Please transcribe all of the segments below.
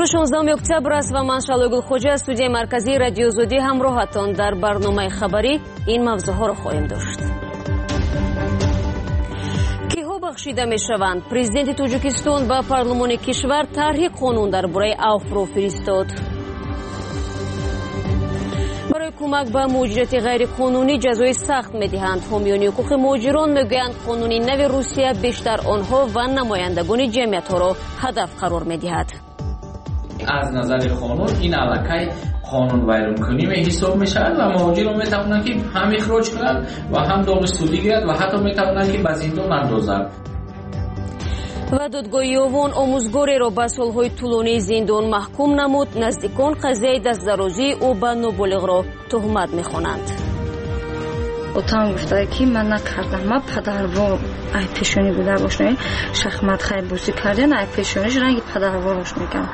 16 октябр است و من شالوگل خوجه از استودیوی مرکزی رادیو زودی همراهتان در برنامه خبری این موضوعها را خواهیم داشت. کیها بخشیده می شوند؟ پرزیدنت تاجیکستان با پارلمان کشور طرح قانون درباره عفو را فرستاد. برای کمک به مهاجرت غیر قانونی جزای سخت میدهند. حامیان حقوق مهاجران میگویند قانون نو روسیه بیشتر آنها و نمایندگان جمعیت ها را هدف قرار میدهد. از نظر قانون این علاقه قانون ویران کنی حساب میشه و مهاجران میتوانند که هم اخراج کنند و هم دانشجویی گیرند و حتی میتوانند که به زندان اندازند. و دادگاه یوان آموزگاری را به سالهای طولانی زندان محکوم نمود. نزدیکان قضیه دستدرازی او به نابالغ را تهمت میخوانند. اتام گفته که من نکردم، من پدروار ای پیشونی بوده باشن، شخمت خیلی بوسی کردن ای پیشونیش رنگ پدرواراش میگم.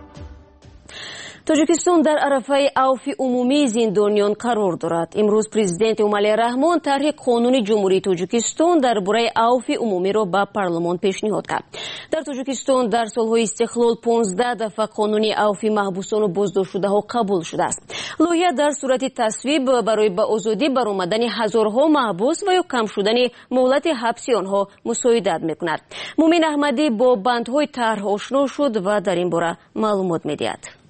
تاجیکستان در عرفه عفو عمومی زندانیان قرار دارد. امروز پرزیدنت امالی رحمان طرح قانون جمهوری تاجیکستان درباره عفو عمومی را به پارلمان پیشنهاد کرد. در تاجیکستان در سالهای استقلال 15 دفعه قانون عفو محبوسان و بازداشت ها قبول شده است. لایحه در صورت تصویب برای به آزادی برآمدن هزارها محبوس و یا کم شدن مهلت حبس آنها مساعدت میکند. مومن احمدی با بندهای طرح آشنا شد و در این باره معلومات میدهد.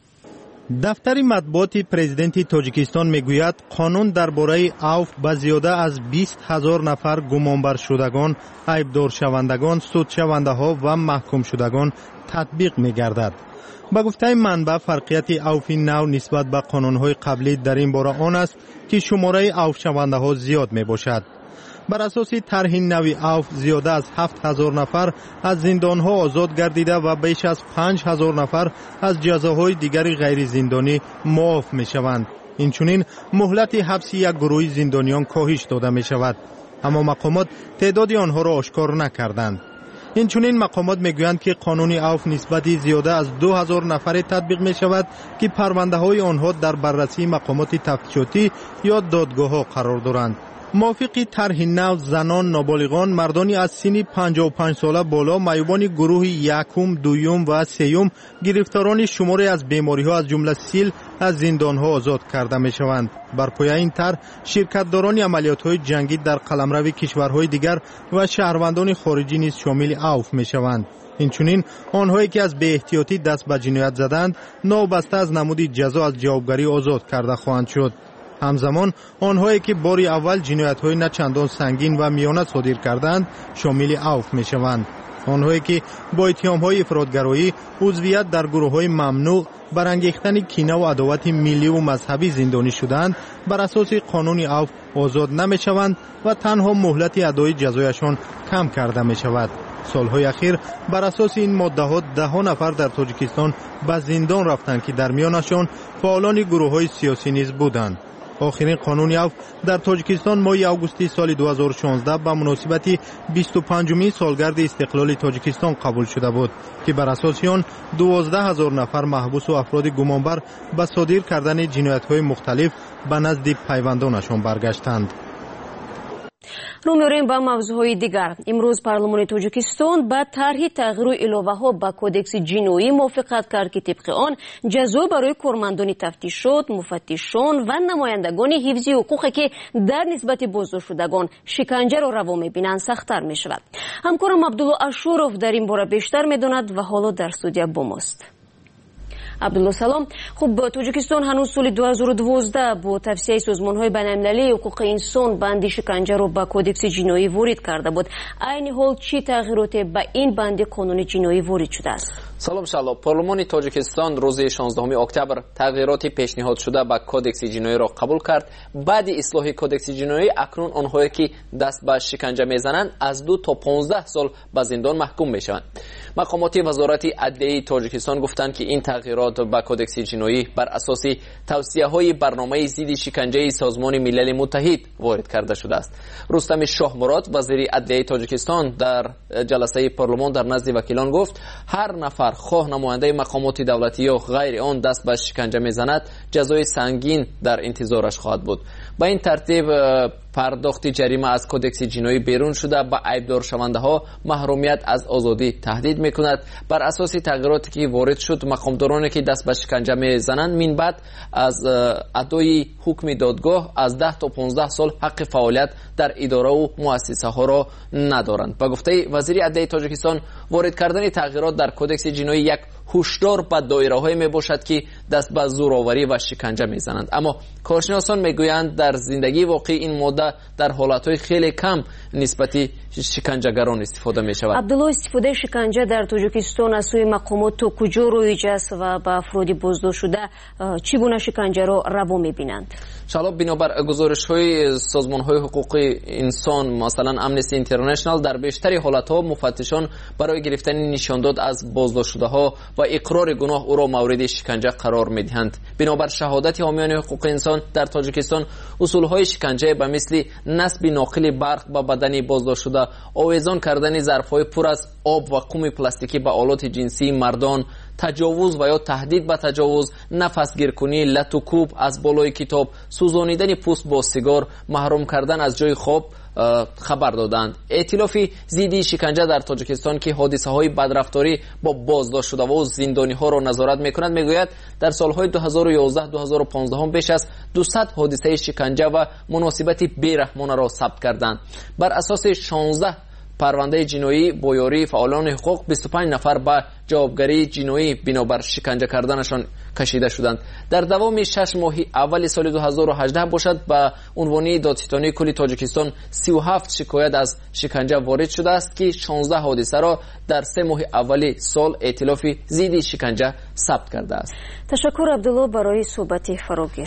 دفتر مطبوعات پرزیدنت تاجیکستان میگوید قانون درباره عفو به زیاده از 20,000 نفر گمانبر شدگان، عیبدار شوندگان، سود شونده ها و محکوم شدگان تطبیق میگردد. به گفته منبع فرقیت عفو نو نسبت به قانون های قبلی در این باره آن است که شماره عفو شونده ها زیاد می باشد. بر اساس طرح نوی عفو زیاده از 7,000 نفر از زندانها آزاد گردیده و بیش از 5,000 نفر از جزاهای دیگر غیر زندانی معاف می شوند. اینچنین مهلت حبس یک گروه زندانیان کاهش داده می شود، اما مقامات تعداد آنها را آشکار نکردند. اینچنین مقامات میگویند که قانون عفو نسبت زیاده از 2,000 نفر تطبیق می شود که پرونده های آنها در بررسی مقامات تفتیشاتی یا دادگاه ها قرار دارند. موافق طرح نو زنان، نابالغان، مردانی از سن 55 ساله بالا، معیوبان گروه یکم، دوم و سوم، گرفتاران شماری از بیماری ها از جمله سیل از زندان ها آزاد کرده می شوند. بر پایه این طرح شرکتداران عملیات های جنگی در قلمرو کشورهای دیگر و شهروندان خارجی نیز شامل عفو می شوند. اینچنین آنهایی که از بی احتیاطی دست به جنایت زدند نابسته از نمود جزا از جوابگری آزاد کرده خواهند شد. همزمان آنهایی که باری اول جنایت‌های نه چندان سنگین و میانه صادر کردند شامل عفو می‌شوند. آنهایی که با اتهام‌های افراط‌گرایی، عضویت در گروه‌های ممنوع، برانگیختن کینه و عداوت ملی و مذهبی زندانی شدند بر اساس قانون عفو آزاد نمی‌شوند و تنها مهلت ادای جزایشان کم کرده می‌شود. سالهای اخیر بر اساس این ماده‌ها 10 نفر در تاجیکستان به زندان رفتند که در میانشان فعالان گروه‌های سیاسی نیز بودند. آخرین قانون عفو در تاجیکستان ماه آگوست سال 2016 به مناسبت 25مین سالگرد استقلال تاجیکستان قبول شده بود که بر اساس آن 12,000 نفر محبوس و افراد گمانبر به صادر کردن جنایت‌های مختلف به نزد پیوندانشان برگشتند. رو می‌ریم به موضوعهای دیگر. امروز پارلمان تاجیکستان با طرح تغییر و اضافه‌ها به کدکس جنایی موافقت کرد که طبق آن جزا برای کارمندان تفتیشات، مفتشان و نمایندگان حفظ حقوقی که در نسبت بازداشت شدگان شکنجه را روا می‌بینند سخت‌تر می‌شود. همکارم عبدالله اشورов در این باره بیشتر می‌داند و حالا در استودیو با ماست. عبدالله سلام. خب تاجیکستان هنوز سال 2012 با توصیه سازمان‌های بین‌المللی حقوق انسان بند شکنجه را به کدکس جنایی وارد کرده بود. عین حال چه تغییراتی به این بند قانون جنایی وارد شده است؟ سلام شلا. پارلمان تاجیکستان روز 16 اکتبر تغییرات پیشنهاد شده به کدکس جنایی را قبول کرد. بعد اصلاح کدکس جنایی اکنون آنهایی که دست به شکنجه میزنند از 2 تا 15 سال به زندان محکوم میشوند. مقامات وزارت عدلیه تاجیکستان گفتند که این تغییرات به کدکس جنایی بر اساس توصیه‌های برنامه ضد شکنجه سازمان ملل متحد وارد کرده شده است. رستم شاه مراد وزیر عدلیه تاجیکستان در جلسه پارلمان در نزد وکیلان گفت هر نفر خواه نماینده مقامات دولتی یا غیر آن دست به شکنجه میزند جزای سنگین در انتظارش خواهد بود. با این ترتیب پرداخت جریمه از کدکس جنایی بیرون شده به عیبدار شونده ها محرومیت از آزادی تهدید میکند. بر اساس تغییراتی که وارد شد، مقامدارانی که دست به شکنجه میزنند من بعد از ادای حکم دادگاه از 10 تا 15 سال حق فعالیت در اداره و مؤسسه ها را ندارند. به گفته وزیر عدلیه تاجیکستان، وارد کردن تغییرات در کدکس جنایی یک هشدار به دایره‌های میباشد که دست به زورآوری و شکنجه میزنند. اما کارشناسان میگویند در زندگی واقعی این ماده در حالتهای خیلی کم نسبتی شکنجهگران استفاده می شود. عبدالله، استفاده شکنجه در تاجیکستان از سوی مقامات تا کجا رایج است و به افراد بازداشت شده چی گونه شکنجه را روا می بینند؟ شالا بنابر گزارش های سازمان های حقوق انسان، مثلا امنستی اینترنشنال، در بیشتر حالت ها مفتشان برای گرفتن نشانداد از بازداشت شده ها و اقرار گناه او را مورد شکنجه قرار می دهند. بنابر شهادت حامیان حقوق انسان در تاجیکستان، اصول های شکنجه به مثل نصب ناقل برق به بدن بازداشت شده، آویزان کردن ظرف‌های پر از آب و قم پلاستیکی به آلات جنسی مردان، تجاوز و یا تهدید به تجاوز، نفس گیرکنی، لط و کوب از بالای کتاب، سوزانیدن پوست با سیگار، محروم کردن از جای خواب خبر دادند. ائتلاف ضد شکنجه در تاجیکستان که حادثه های بدرفتاری با بازداشت شده و زندانی ها را نظارت میکند میگوید در سالهای 2011-2015 بیش از 200 حادثه شکنجه و مناسبت بیرحمانه را ثبت کردند. بر اساس 16 پرونده جنایی با یاری فعالان حقوق، 25 نفر به جوابگری جنایی بنابر شکنجه کردنشان کشیده شدند. در دوام 6 ماه اول سال 2018 باشد به عنوان دادستانی کل تاجیکستان 37 شکایت از شکنجه وارد شده است که 16 حادثه را در 3 ماه اول سال ائتلاف ضد شکنجه ثبت کرده است. تشکر عبدالله برای صحبت فراگیر.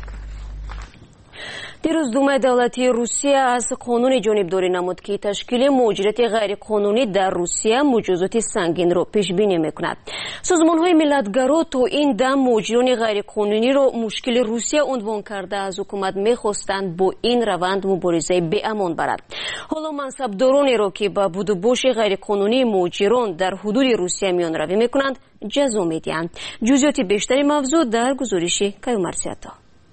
دیروز دومای دولتی روسیه از قانون جانبداری نمود که تشکیل مهاجرت غیر قانونی در روسیه مجازات سنگین را پیش بینی میکند. سازمان‌های ملتگرا تا این دم مهاجران غیر قانونی را مشکل روسیه عنوان کرده از حکومت میخواستند با این روند مبارزه به امان برد. حالا منصبدارانی را که با بود و باش غیر قانونی مهاجران در حدود روسیه میان روی میکنند جزا میدهند. جزئیات بیشتری موضوع در گزارش کیومرسیاتا.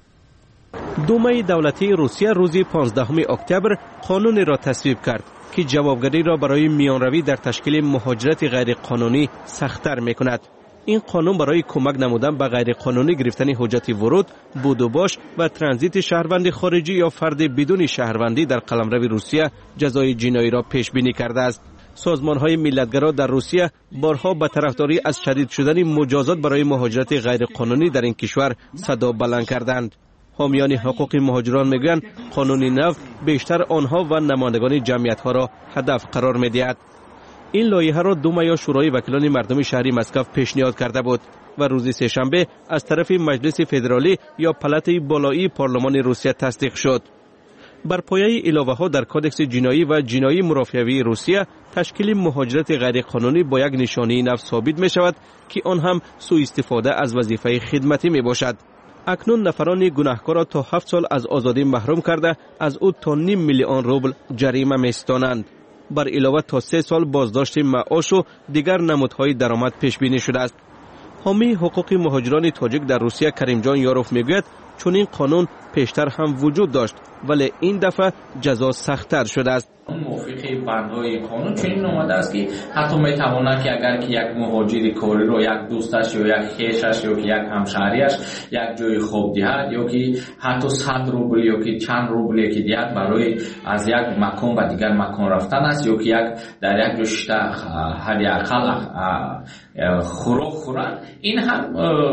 دومای دولتی روسیه روز 15 اکتبر قانونی را تصویب کرد که جوابگری را برای میانروی در تشکیل مهاجرت غیر قانونی سخت‌تر می‌کند. این قانون برای کمک نمودن به غیر قانونی گرفتن حجت ورود، بود و باش و ترانزیت شهروند خارجی یا فرد بدون شهروندی در قلمرو روسیه جزای جنایی را پیش بینی کرده است. سازمان‌های ملتگرا در روسیه بارها به طرفداری از شدید شدن مجازات برای مهاجرت غیر قانونی در این کشور صدا بلند کردند. حامیان حقوق مهاجران میگویند قانون نو بیشتر آنها و نمایندگان جمعیت‌ها را هدف قرار می‌دهد. این لایحه را دوما شورای وکیلان مردم شهری مسکو پیشنهاد کرده بود و روز سه‌شنبه از طرف مجلس فدرالی یا پلات بالایی پارلمان روسیه تصدیق شد. بر پایه علاوه‌ها در کدکس جنایی و جنایی مرافعه‌ای روسیه تشکیل مهاجرت غیر قانونی با یک نشانه نو ثابت می‌شود که آن هم سوء استفاده از وظیفه خدمتی میباشد. اکنون نفران گناهکار را تا 7 سال از آزادی محروم کرده از او تا 5 میلیون روبل جریمه می‌ستانند. بر علاوه تا 3 سال بازداشت معاش و دیگر نمودهای درآمد پیش بینی شده است. حامی حقوق مهاجران تاجیک در روسیه کریم جان یاروف میگوید چون این قانون پیشتر هم وجود داشت ولی این دفعه جزا سخت‌تر شده است. موافقه بندهای قانون چنین آمده است که حتی میتواند که اگر که یک مهاجر کاری رو یک دوستش یا یک خویشش یا که یک همشهریش یک جای خوب دهد یا که حتی 100 روبل یا که چند روبل که دهد برای از یک مکان و دیگر مکان رفتن است یا که یک در یک جشت حداقل خوراک خورن، این هم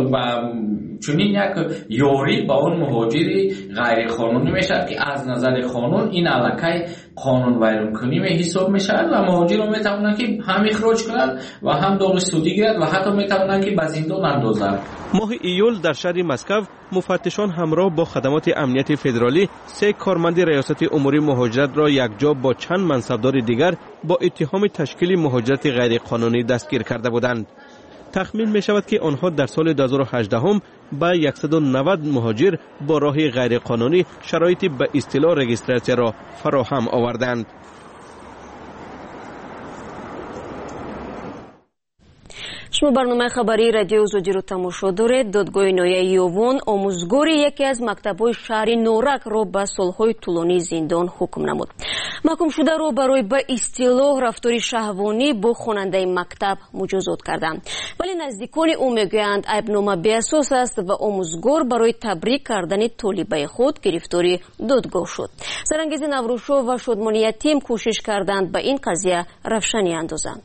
چنین یک یاری با اون مهاجر غیر قانونی میشد که از نظر قانون این علاقه قانون ویران کنی حساب میشد و مهاجر میتونن که هم اخراج کنن و هم داغ سودی گیرد و حتی میتونن که به زندان اندازند. ماه ایول در شهر مسکو مفتشان همراه با خدمات امنیت فدرالی 3 کارمند ریاست امور مهاجرت را یکجا با چند منصبدار دیگر با اتهام تشکیل مهاجرت غیر قانونی دستگیر کرده بودند. تخمین می شود که آنها در سال 2018 هم به 190 مهاجر با راه غیر قانونی شرایط به اصطلاح رجیستراسیون را فراهم آوردند. شما برنامه خبری رادیو آزادی رو تماشا دارید. دادگاه نهایی یوون آموزگار یکی از مکتب‌های شهر نورک را به سال‌های طولانی زندان حکم نمود. محکوم شده را برای به اصطلاح رفتاری شهوانی با خواننده مکتب مجازات کردند. ولی نزدیکان او میگویند ایبنامه بی‌اساس است و آموزگار برای تبریک کردن طالبه خود گرفتاری دادگاه شد. سرانگیز نوروشو و شادمانی تیم کوشش کردند به این قضیه روشنی اندازند.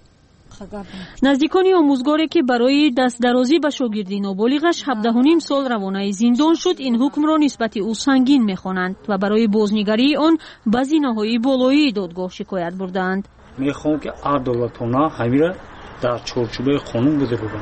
نزدیکان آموزگاری که برای دست درازی به شاگردی نابالغش 17.5 سال روانه زندان شد این حکم را نسبت او سنگین می‌خوانند و برای بازنگری آن به زینه‌های بالایی دادگاه شکایت بردند. می‌خوام که عدالتانه همین را در چارچوب قانون بذارند.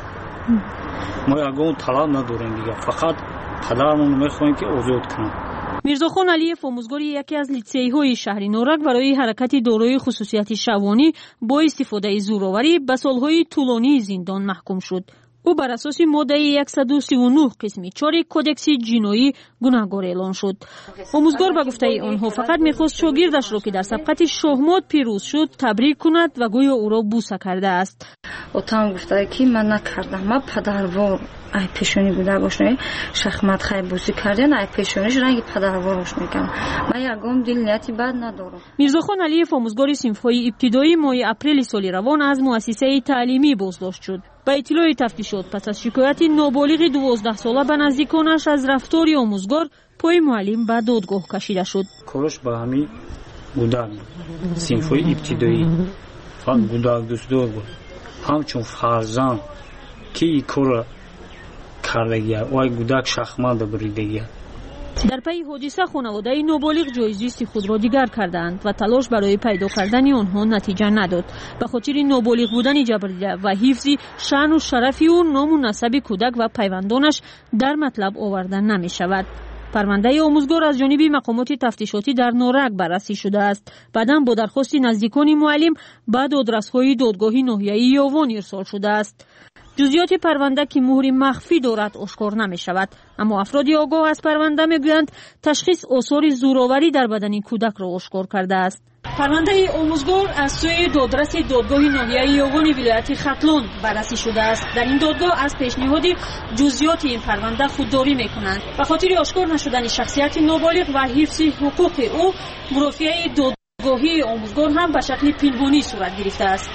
ما یگان طلب نداریم دیگه، فقط پدرمون می‌خوایم که آزاد کنند. میرزاخان علیف آموزگار یکی از لیسی‌های شهر نورک برای حرکت دارای خصوصیت شهوانی با استفاده زورآوری به سالهای طولانی زندان محکوم شد. او بر اساس ماده 139 قسم 4 کدکس جنایی گناهکار اعلام شد. آموزگار به گفته آنها فقط می‌خواست شاگردش را که در سبقت شهمات پیروز شد تبریک کند و گویا او را بوسه کرده است. отам гуфта ки ман накардам, ман падарвор ай пешони буда бошне шахмат хай бӯсӣ карден ай пешониш ранги падарворош мекардам. ман ягон дил нияти бад надорам. мирзохон алиев омӯзгори синфҳои ибтидоӣ моҳи апрели соли равон аз муассисаи таълимӣ боздошт шуд. ба иттилои тафтишот пас аз шикояти ноболиғи 12 сола ба наздиконаш аз рафтори омӯзгор пои муаллим ба додгоҳ кашида шуд. кораш ба ҳамин гудак синфҳои ибтидоӣ фақат гудак дӯстдор буд. ҳамчун фарзанд ки ин корро кардагияд вай гудак шахмата буридагияд. дар пайи ҳодиса хонаводаи ноболиғ ҷоизисти худро дигар карданд ва талош барои пайдо кардани онҳо натиҷа надод. ба хотири ноболиғ будани ҷабрдида ва ҳифзи шаъну шарафи ӯ ному насаби кӯдак ва пайвандонаш дар матлаб оварда намешавад. парвандаи омӯзгор аз ҷониби мақомоти тафтишотӣ дар норак баррасӣ шудааст. баъдан бо дархости наздикони муаллим ба додрасҳои додгоҳи ноҳияи ёвон ирсол шудааст. ҷузъиёти парванда ки муҳри махфӣ дорад ошкор намешавад, аммо афроди огоҳ аз парванда мегӯянд ташхис осори зӯроварӣ дар бадани кӯдакро ошкор кардааст. парвандаи омӯзгор аз сӯи додраси додгоҳи ноҳияи ёвони вилояти хатлон баррасӣ шудааст. дар ин додгоҳ аз пешниҳоди ҷузъиёти ин парванда худдорӣ мекунанд. ба хотири ошкор нашудани шахсияти ноболиғ ва ҳифзи ҳуқуқи ӯ мурофиаи додгоҳии омӯзгор ҳам ба шакли пинҳонӣ сурат гирифтааст.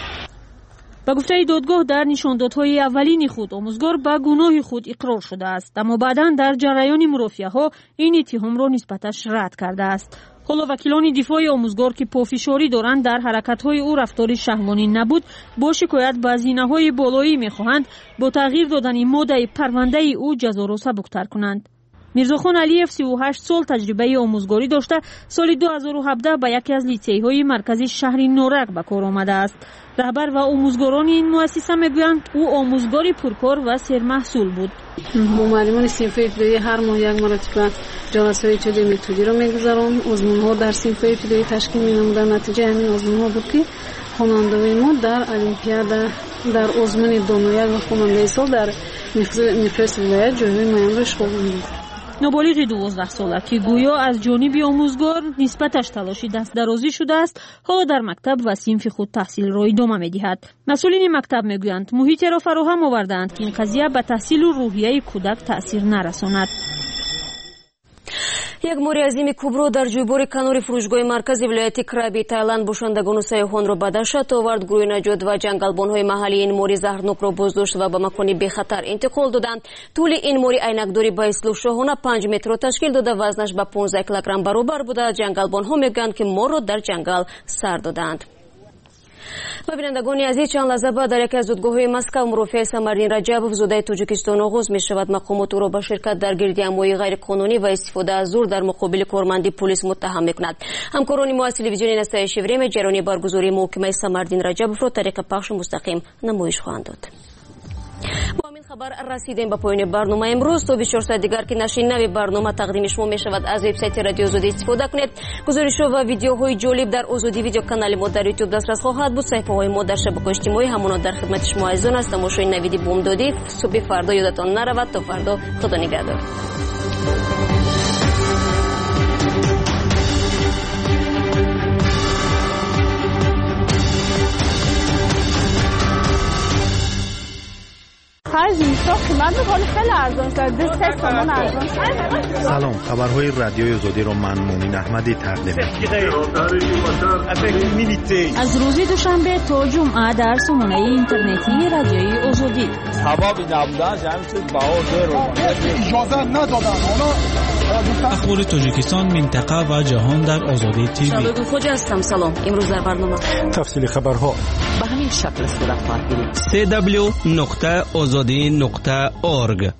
ба гуфтаи додгоҳ дар нишондодҳои аввалини худ омӯзгор ба гуноҳи худ иқрор шудааст, аммо баъдан дар ҷараёни мурофиаҳо ин иттиҳомро нисбаташ рад кардааст. ҳоло вакилони дифои омӯзгор ки пофишорӣ доранд дар ҳаракатҳои ӯ рафтори шаҳвонӣ набуд бо шикоят ба зинаҳои болоӣ мехоҳанд бо тағйир додани моддаи парвандаи ӯ ҷазоро сабуктар кунанд. мирзохон алиев 38 сол таҷрибаи омӯзгорӣ дошта соли 2017 ба яке аз литсейҳои маркази шаҳри норак ба кор омадааст. раҳбар ва омӯзгорони ин муассиса мегӯянд ӯ омӯзгори пуркор ва сермаҳсул буд. бо муаллимони синфҳои ибтидоӣ ҳар моҳ як маротиба ҷаласаҳои ичоди методиро мегузарон. озмунҳо дар синфҳои ибтидоӣ ташкил менамуданд. натиҷаи ҳамин озмунҳо буд ки хонандаҳои мо дар олимпиада дар озмуни донояк ва хонандаи сол дар миқёси вилоят ҷойҳои муайянро ишғол намуд. ноболиғи 12 сола ки гӯё аз ҷониби омӯзгор нисбаташ талоши дастдарозӣ шудааст, ҳоло дар мактаб ва синфи худ таҳсилро идома медиҳад. масъулини мактаб мегӯянд муҳитеро фароҳам овардаанд ки ин қазия ба таҳсилу рӯҳияи кӯдак таъсир нарасонад. як мори азими кубро дар ҷӯйбори канори фурӯшгоҳи маркази вилояти Краби Таиланд бошандагону сайёҳонро ба даҳшат овард. гурӯҳи наҷот ва ҷангалбонҳои маҳаллии ин мори заҳрнокро боздошт ва ба макони бехатар интиқол доданд. тӯли ин мори айнакдори ба ислӯ шоҳона 5 метрро ташкил дода вазнаш ба 15 килограмм баробар буда. ҷангалбонҳо мегӯянд ки морро дар ҷангал сар доданд. ва бинандагони азиз, чанд лаҳза баъд дар яке аз додгоҳҳои Москав мурофиаи Самардин Раҷабов зодаи Тоҷикистон оғоз мешавад. мақомот ӯро ба ширкат дар гирдиамоии ғайриқонунӣ ва истифода аз зур дар муқобили корманди полис муттаҳам мекунад. ҳамкорони мо аз телевизиони настоящее время ҷараёни баргузории муҳокимаи Самардин Раҷабовро тариқи пахши мустақим намоиш хоҳанд дод. хабар расидем ба поёни барнома имрӯз. то 24 соат дигар ки нашри нави барнома тақдими шумо мешавад. аз вебсайти радио озодӣ истифода кунед. гузоришҳо ва видеоҳои ҷолиб дар озодӣ видео канали мо дар ютуб дастрас хоҳад буд. саҳифаҳои мо дар шабакаҳои иҷтимоӣ ҳамонот дар хидмати шумо азизон аст. тамошои навиди бомдодӣ субҳи фардо ёдатон наравад. то фардо, худо нигаҳдор. 5 میلیون قیمت میکنه، خیلی ارزان شده، 3 تومن ارزان شده. سلام، خبرهای رادیوی آزادی رو من مؤمن احمدی تقدیم می‌کنم. از روز دوشنبه تا جمعه در سامانه اینترنتی رادیوی آزادی. سبب نبودن همین چیز بهار اجازه ندادن. اخبار تاجیکستان، منطقه و جهان در آزادی تیوی. شباب خوجا هستم. سلام. امروز در برنامه تفصیل خبرها به همین شکل صورت خواهد گرفت. www.azadi.org.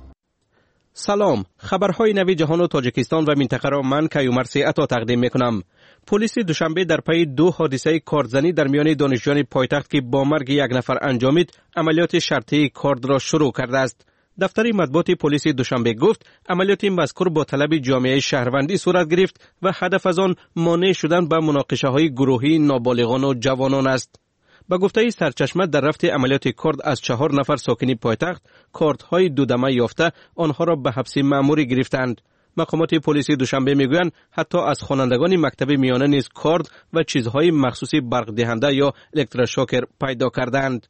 سلام، خبرهای نوی جهان و تاجیکستان و منطقه را من کیومرثی عطا تقدیم میکنم. پلیس دوشنبه در پی 2 حادثه کاردزنی در میان دانشجویان پایتخت که با مرگ یک نفر انجامید، عملیات شرطی کارد را شروع کرده است. دفتر مطبوعات پلیس دوشنبه گفت عملیات مذکور با طلب جامعه شهروندی صورت گرفت و هدف از آن مانع شدن به مناقشه‌های گروهی نابالغان و جوانان است. با گفته سرچشمه در رفت عملیات کارد از 4 نفر ساکنی پایتخت کاردهای دودمه یافته آنها را به حبس مأموری گرفتند. مقامات پلیس دوشنبه میگویند حتی از خوانندگان مکتب میانه نیز کارد و چیزهای مخصوصی برق دهنده یا الکتروشوکر پیدا کردند.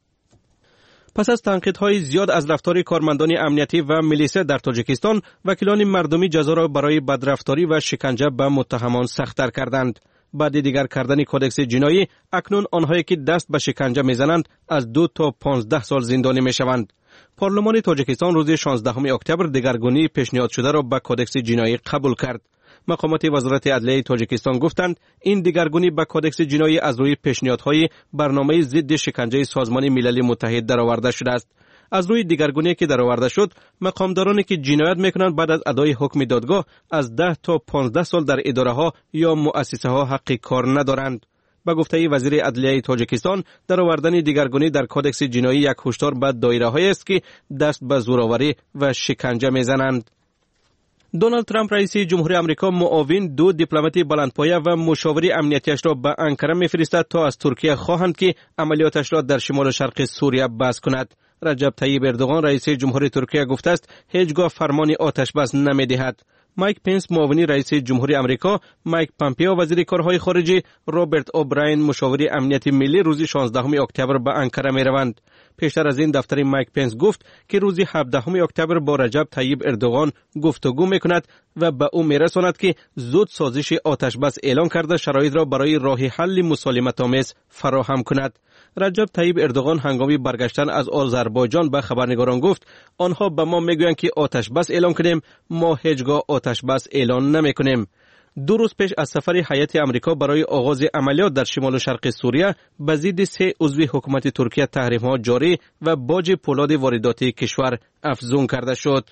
پس از تنقیدهای زیاد از رفتار کارمندان امنیتی و میلیسه در تاجیکستان، وکیلان مردمی جزا را برای بدرفتاری و شکنجه به متهمان سخت‌تر کردند. بعد دیگر کردن کودکس جنایی، اکنون آنهایی که دست به شکنجه میزنند از 2 تا 15 سال زندانی میشوند. پارلمان تاجیکستان روز 16 اکتبر دگرگونی پیشنهاد شده را به کودکس جنایی قبول کرد. مقامات وزارت عدلیه تاجیکستان گفتند این دگرگونی به کودکس جنایی از روی پیشنهادهای برنامه ضد شکنجه سازمان ملل متحد درآورده شده است. از روی دگرگونی که درآورده شد، مقامدارانی که جنایت میکنند بعد از ادای حکم دادگاه از 10 تا 15 سال در اداره ها یا مؤسسه ها حق کار ندارند. با گفته وزیر عدلیه تاجیکستان، درآوردن دگرگونی در کودکس جنایی یک هشدار به دایره هایی است که دست به زورآوری و شکنجه میزنند. دونالد ترامپ رئیس جمهوری آمریکا معاون 2 دیپلمات بلندپایه و مشاور امنیتیش را به انقره میفرستد تا از ترکیه خواهند که عملیاتش را در شمال و شرق سوریه بس کند. رجب طیب اردوغان رئیس جمهوری ترکیه گفته است هیچگاه فرمان آتش بس نمیدهد. مایک پنس معاون رئیس جمهوری آمریکا، مایک پامپیو وزیر کارهای خارجه، رابرت اوبراین مشاور امنیت ملی روز 16 اکتبر به انقره میروند. پیشتر از این دفتر مایک پنس گفت که روز 17 اکتبر با رجب طیب اردوغان گفتگو میکند و به او میرساند که زود سازش آتش بس اعلان کرده شرایط را برای راه حل مسالمت‌آمیز فراهم کند. رجب طیب اردوغان هنگامی برگشتن از آذربایجان به خبرنگاران گفت آنها به ما میگویند که آتش بس اعلان کنیم، ما هیچگاه آتش بس اعلان نمیکنیم. 2 روز پیش از سفر هیئت آمریکا برای آغاز عملیات در شمال و شرق سوریه به ضد 3 عضو حکومت ترکیه تحریم‌ها جاری و باج پولاد وارداتی کشور افزون کرده شد.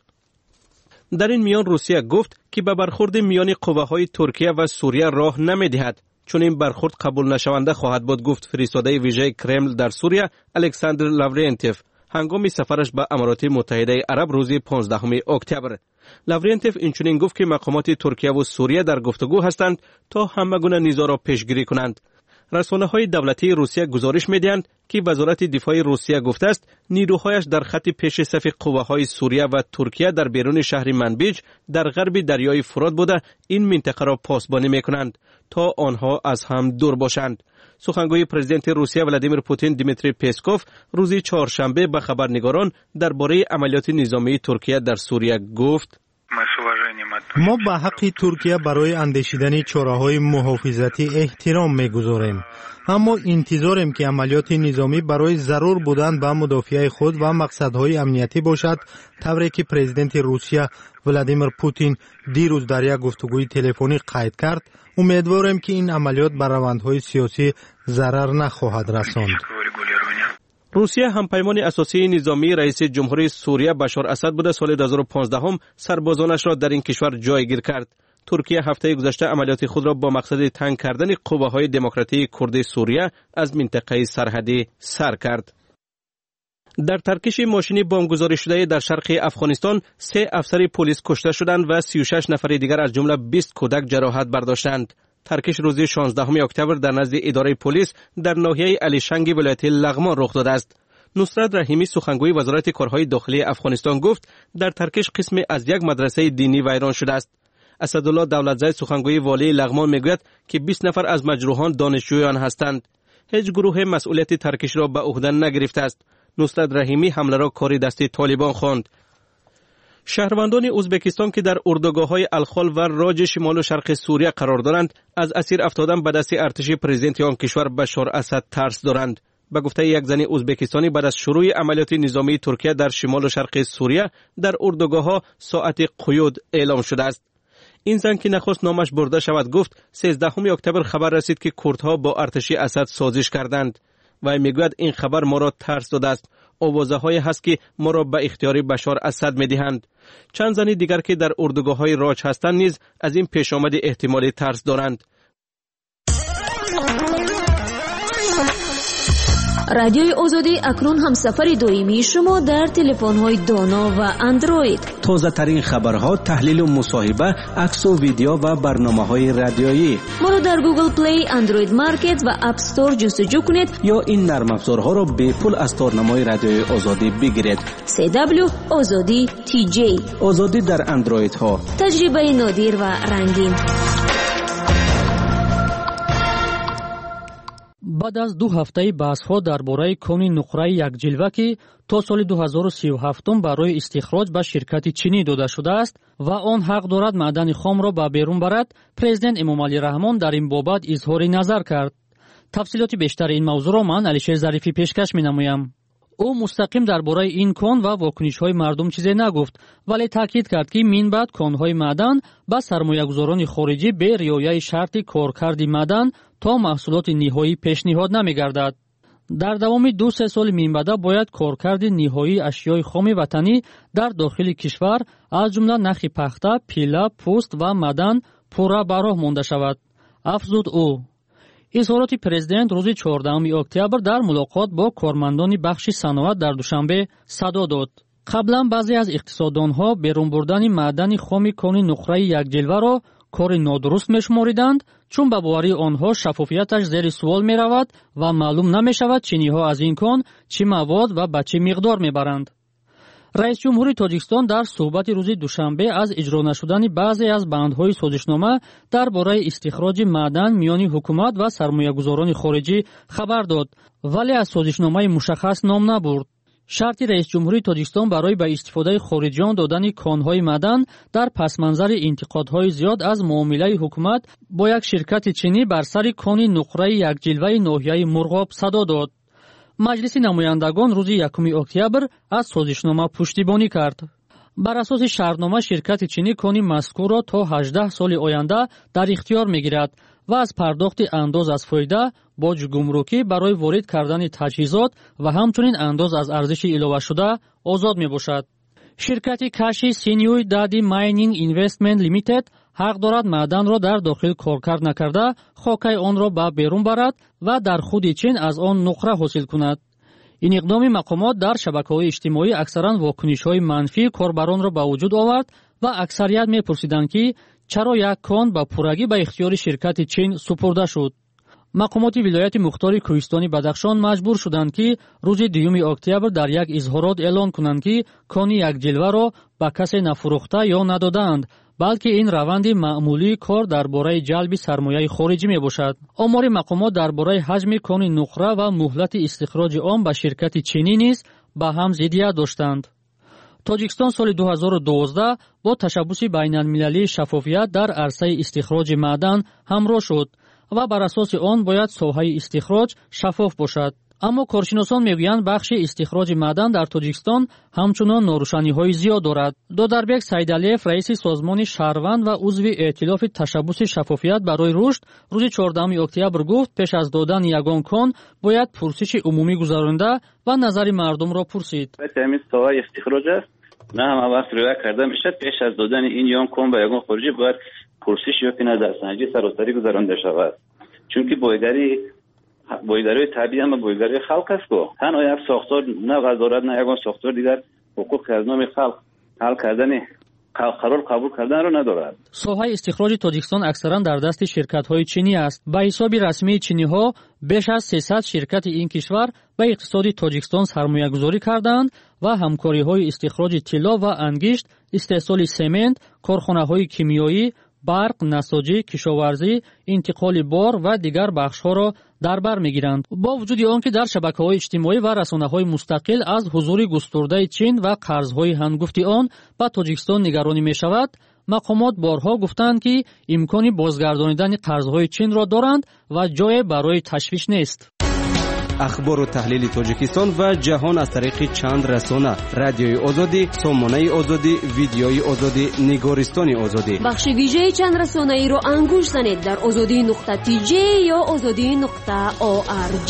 در این میان روسیه گفت که به برخورد میان قوه‌های ترکیه و سوریه راه نمی‌دهد، چون این برخورد قبول نشونده خواهد بود، گفت فرستاده ویژه کرمل در سوریه الکساندر لاورنتیف هنگام سفرش به امارات متحده عرب روز 15 اکتبر. لاورنتیف اینچنین گفت که مقامات ترکیه و سوریه در گفتگو هستند تا همگونه نیزا را پیشگیری کنند. رسانه‌های دولتی روسیه گزارش می‌دهند که وزارت دفاع روسیه گفته است نیروهایش در خط پیش صف قوه‌های سوریه و ترکیه در بیرون شهر منبیج در غرب دریای فرات بوده این منطقه را پاسبانی می‌کنند تا آنها از هم دور باشند. سخنگوی پرزیدنت روسیه ولادیمیر پوتین دیمیتری پسکوف روز چهارشنبه به خبرنگاران درباره عملیات نظامی ترکیه در سوریه گفت ما به حق ترکیه برای اندیشیدن چاره‌های محافظتی احترام می‌گذاریم، اما انتظاریم که عملیات نظامی برای ضرور بودن به مدافع خود و مقصدهای امنیتی باشد، طوری که پرزیدنت روسیه ولادیمیر پوتین دیروز در یک گفتگوی تلفنی قید کرد. امیدواریم که این عملیات بر روندهای سیاسی ضرر نخواهد رساند. روسیه همپیمان اساسی نظامی رئیس جمهوری سوریه بشار اسد بوده سال 2015 سربازانش را در این کشور جایگیر کرد. ترکیه هفته گذشته عملیات خود را با مقصد تنگ کردن قوه‌های دموکراتیک کرد سوریه از منطقه سرحدی سر کرد. در ترکش ماشینی بمبگذاری شده در شرق افغانستان 3 افسر پلیس کشته شدند و 36 نفر دیگر از جمله 20 کودک جراحت برداشتند. ترکش روز 16 اکتبر در نزد اداره پلیس در ناحیه علیشنگ ولایت لغمان رخ داده است. نصرت رحیمی سخنگوی وزارت کارهای داخلی افغانستان گفت در ترکش قسم از یک مدرسه دینی ویران شده است. اسدالله دولتزی سخنگوی والی لغمان میگوید که 20 نفر از مجروحان دانشجویان هستند. هیچ گروه مسئولیت ترکش را به عهده نگرفته است. نصرت رحیمی حمله را کار دستی طالبان خواند. شهروندان ازبکستان که در اردوگاه‌های الخال و راج شمال و شرق سوریه قرار دارند از اسیر افتادن به دست ارتش پرزیدنت آن کشور بشار اسد ترس دارند. به گفته یک زن ازبکستانی بعد از شروع عملیات نظامی ترکیه در شمال و شرق سوریه در اردوگاه‌ها ساعت قیود اعلام شده است. این زن که نخست نامش برده شود گفت 13 اکتبر خبر رسید که کردها با ارتش اسد سازش کردند و میگوید این خبر ما را ترس داده است. آوازه‌های هست که ما را به اختیار بشار اسد می‌دهند. چند زن دیگر که در اردوگاه‌های راج هستند نیز از این پیش آمد احتمالی ترس دارند. رادیوی آزادی اکنون هم سفر دائمی شما در تلفن‌های دانا و اندروید. تازه ترین خبرها، تحلیل و مصاحبه، عکس و ویدیو و برنامه‌های رادیویی. ما را در گوگل پلی، اندروید مارکت و اپ استور جستجو کنید یا این نرم افزارها را به پول از تارنمای رادیوی آزادی بگیرید. CW آزادی TJ. آزادی در اندروید ها. تجربه نادر و رنگین. بعد از 2 هفته بحث‌ها درباره کانی نقره یک جلوه که تا سال 2037 برای استخراج به شرکت چینی داده شده است و آن حق دارد معدن خام را به بیرون برد، پرزیدنت امامعلی رحمان در این بابت اظهار نظر کرد. تفصیلات بیشتر این موضوع را من علیشیر ظریفی پیشکش می‌نمایم. او مستقیم درباره این کان و واکنش‌های مردم چیزی نگفت، ولی تاکید کرد که من بعد کان‌های معدن با سرمایه‌گذاران خارجی به رعایت شرط کارکرد معدن تا محصولات نهایی پیشنهاد نمی‌گردد. در دوام 2-3 سال منبعد باید کارکرد نهایی اشیای خام وطنی در داخل کشور از جمله نخ پخته، پیله، پوست و معدن پورا به راه مانده شود. افزود او. اظهارات پرزیدنت روز 14 اکتبر در ملاقات با کارمندان بخش صنعت در دوشنبه صدا داد. قبلا بعضی از اقتصاددانها بیرون بردن معدن خام کان نقره یک جلوه را کار نادرست می‌شماریدند، چون به باوری آنها شفافیتش زیر سوال می‌رود و معلوم نمی‌شود چینی‌ها از این کان چه مواد و به چه مقدار می‌برند. رئیس جمهوری تاجیکستان در صحبت روز دوشنبه از اجرا نشدن بعضی از بندهای سازشنامه درباره استخراج معدن میان حکومت و سرمایه‌گذاران خارجی خبر داد، ولی از سازشنامه مشخص نام نبرد. شرط رئیس جمهوری تاجیکستان برای به استفاده خارجیان دادن کان‌های معدن در پس منظر انتقادهای زیاد از معامله حکومت با یک شرکت چینی بر سر کان نقره یک جلوه ناحیه مرغاب صدا داد. مجلس نمایندگان روز 1 اکتبر از سازشنامه پشتیبانی کرد. بر اساس شرطنامه شرکت چینی کان مذکور را تا 18 سال آینده در اختیار می‌گیرد و از پرداخت انداز از فایده، باج گمرکی برای وارد کردن تجهیزات و همچنین انداز از ارزش علاوه شده آزاد میباشد. شرکت کشی سینیوی دادی ماینینگ اینوستمنت لیمیتد حق دارد معدن را در داخل کارکرد نکرده خاکه آن را به بیرون برد و در خود چین از آن نقره حاصل کند. این اقدام مقامات در شبکه‌های اجتماعی اکثرا واکنش‌های منفی کاربران را به وجود آورد و اکثریت می‌پرسیدند که چرا یک کان به پورگی به اختیار شرکت چین سپرده شد. مقامات ولایت مختار کوهستانی بدخشان مجبور شدند که روز 2 اکتبر در یک اظهارات اعلان کنند که کان یک جلوه را به کسی نفروخته یا ندادند، بلکه این روند معمولی کار درباره جلب سرمایه خارجی می باشد. آمار مقامات درباره حجم کان نقره و مهلت استخراج آن به شرکت چینی نیز به هم ضدیت داشتند. تاجیکستان سال 2012 با تشبث بین المللی شفافیت در عرصه استخراج معدن همراه شد و بر اساس آن باید ساحه استخراج شفاف باشد. اما کارشناسان میگویند بخش استخراج معدن در تاجیکستان همچنان ناروشنی‌های زیاد دارد. دادربک سیدعلیف رئیس سازمان شهروند و عضو ائتلاف تشبث شفافیت برای رشد روز 14 اکتبر گفت پیش از دادن یگان کان باید پرسش عمومی گذرانده و نظر مردم را پرسید. همین ساحه استخراج است، نه هم وقت روی کردن میشه پیش از دادن این یگان کان به یگان خارجی باید پرسش یا نظرسنجی سراسری گذرانده شود، چون که بایداری طبیعی هم بایداری خلق است که تنها یک ساختار نه وزارت نه یگان ساختار دیگر حقوق از نام خلق حل کردن قرار قبول کردن را ندارد. ساحه استخراج تاجیکستان اکثرا در دست شرکت‌های چینی است. به حساب رسمی چینی‌ها بیش از 300 شرکت این کشور به اقتصاد تاجیکستان سرمایه‌گذاری کردند و همکاری‌های استخراج طلا و انگشت، استحصال سمنت، کارخانه‌های کیمیایی، برق، نساجی، کشاورزی، انتقال بار و دیگر بخش‌ها را дар бар мегиранд. бо вуҷуди он ки дар шабакаҳои иҷтимоӣ ва расонаҳои мустақил аз ҳузури густурдаи чин ва қарзҳои ҳангуфти он ба Тоҷикистон нигаронӣ мешавад, мақомот борҳо гуфтанд ки имкони бозгардонидани қарзҳои чинро доранд ва ҷое барои ташвиш нест. ахбору таҳлили Тоҷикистон ва ҷаҳон аз тариқи чанд расона: радиои озодӣ, сомонаи озодӣ, видеои озодӣ, нигористони озодӣ. бахши вижаи чанд расонаиро ангуш занед дар озодӣ.tj ё озодӣ.org.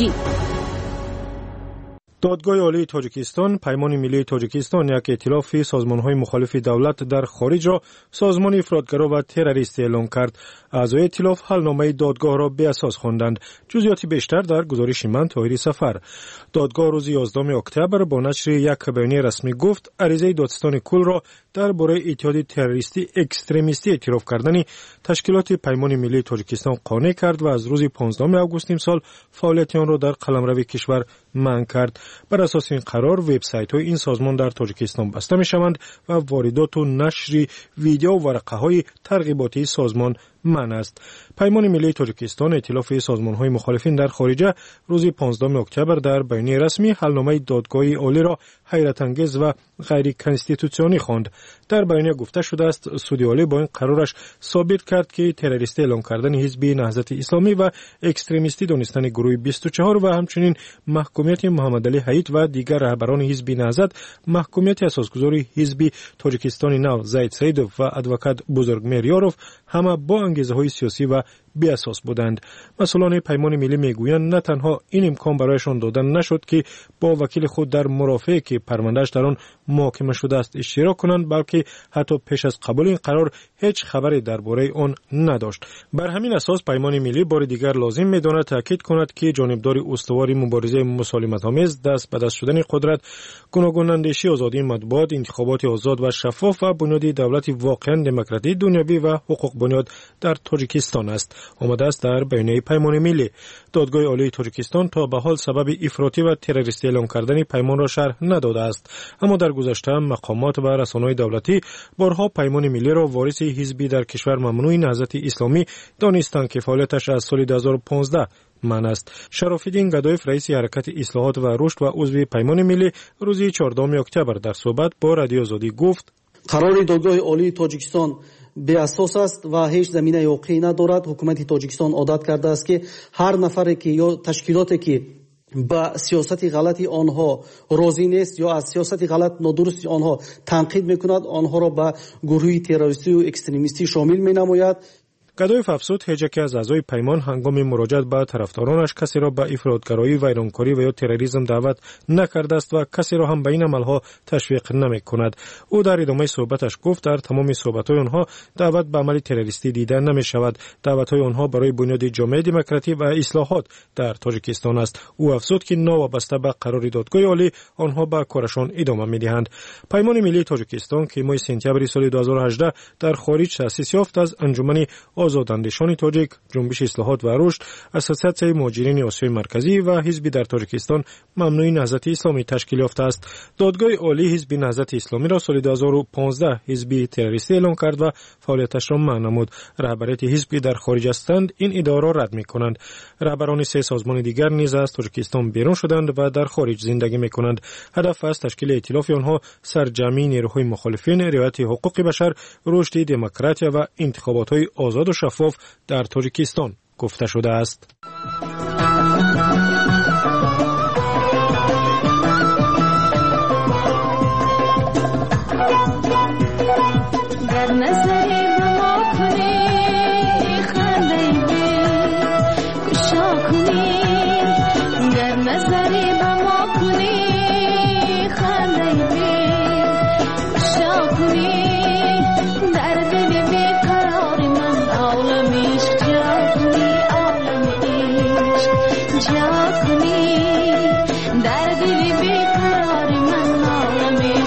دادگاه عالی تاجیکستان پیمان ملی تاجیکستان یک ائتلاف سازمان‌های مخالف دولت در خارج را سازمان افراطگرا و تروریستی اعلام کرد. اعضای ائتلاف حلنامه دادگاه را بی اساس خواندند. جزئیات بیشتر در گزارش من طاهری سفر. دادگاه روز 11 اکتبر با نشر یک بیانیه رسمی گفت عریضه دادستان کل را درباره اتحاد تروریستی اکستریمیستی اعتراف کردن تشکیلات پیمان ملی تاجیکستان قانع کرد و از روز 15 آگوست امسال فعالیت آن را در قلمرو کشور منع کرد. بر اساس این قرار وبسایت‌های این سازمان در تاجیکستان بسته می‌شوند و واردات و نشر ویدیو و ورقه‌های ترغیباتی سازمان منع است. پیمان ملی تاجیکستان ائتلاف سازمان‌های مخالفین در خارج روز 15 اکتبر در بیانیه رسمی حلنامه دادگاه عالی را حیرت انگیز و غیر کنستیتوسیونی خواند. در بیانیه گفته شده است سود عالی با این قرارش ثابت کرد که تروریستی اعلام کردن حزب نهضت اسلامی و اکستریمیستی دانستن گروه 24 و همچنین محکومیت محمد علی حیید و دیگر رهبران حزب نهضت، محکومیت اساسگذار حزب تاجیکستان نو زید سیدوف و ادوکات بزرگمیر یاروف همه با انگیزه‌های سیاسی و بی اساس بودند. مسئولان پیمان ملی میگویند نه تنها این امکان برایشان داده نشد که با وکیل خود در مرافعه که پروندهش در آن محاکمه شده است اشتراک کنند، بلکه حتی پیش از قبول این قرار هیچ خبری درباره آن نداشت. بر همین اساس پیمان ملی بار دیگر لازم می‌داند تاکید کند که جانبدار استوار مبارزه مسالمت‌آمیز دست به دست شدن قدرت، گوناگون آزادی مطبوعات، انتخابات آزاد و شفاف و بنیاد دولت واقعا دموکراتیک دنیوی و حقوق بنیاد در تاجیکستان است. آمده است در بیانیه پیمان ملی. دادگاه عالی تاجیکستان تا به حال سبب افراطی و تروریستی اعلام کردن پیمان را شرح نداده است، اما در گذشته مقامات و رسانه‌های دولتی بارها پیمان ملی را وارث حزبی در کشور ممنوع نهضت اسلامی دانستند که فعالیتش از سال 2015 من است. شراف‌الدین گدایف رئیس حرکت اصلاحات و رشد و عضو پیمان ملی روز 14 اکتبر در صحبت با رادیو آزادی گفت قرار دادگاه عالی تاجیکستان به اساس است و هیچ زمینه واقعی ندارد. حکومت تاجیکستان عادت کرده است که هر نفری که یا تشکیلاتی که با سیاست غلطی آنها راضی نیست یا از سیاست غلط نادرست آنها تنقید میکند، آنها را به گروه تروریستی و اکستریمیستی شامل مینماید. گدایف افزود هیچ یک از اعضای پیمان هنگام مراجعت به طرفدارانش کسی را به افراطگرایی، ویرانکاری و یا تروریسم دعوت نکرده است و کسی را هم به این عملها تشویق نمی‌کند. او در ادامه صحبتش گفت در تمام صحبت‌های آنها دعوت به عمل تروریستی دیده نمی‌شود. دعوت‌های آنها برای بنیاد جامعه دموکراتیک و اصلاحات در تاجیکستان است. او افزود که ناوابسته به قرار دادگاه عالی آنها به کارشان ادامه می‌دهند. پیمان ملی تاجیکستان که ماه سپتامبر سال 2018 در خارج تأسیس یافت از انجمن آزاداندیشان تاجیک، جنبش اصلاحات و رشد، اساسیاسیون مهاجرین آسیای مرکزی و حزب در تاجیکستان ممنوع نهضت اسلامی تشکیل یافته است. دادگاه عالی حزب نهضت اسلامی را سال 2015 حزب تروریستی اعلام کرد و فعالیتش را منع نمود. رهبریت حزب در خارج هستند این ادعا را رد می‌کنند. رهبران سه سازمان دیگر نیز از تاجیکستان بیرون شدند و در خارج زندگی می‌کنند. هدف از تشکیل ائتلاف آنها سرجمی نیروهای مخالفین، رعایت حقوق بشر، رشد دموکراسی و انتخابات‌های آزاد و شفاف در تاجیکستان گفته شده است.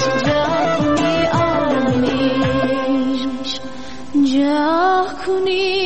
Kuni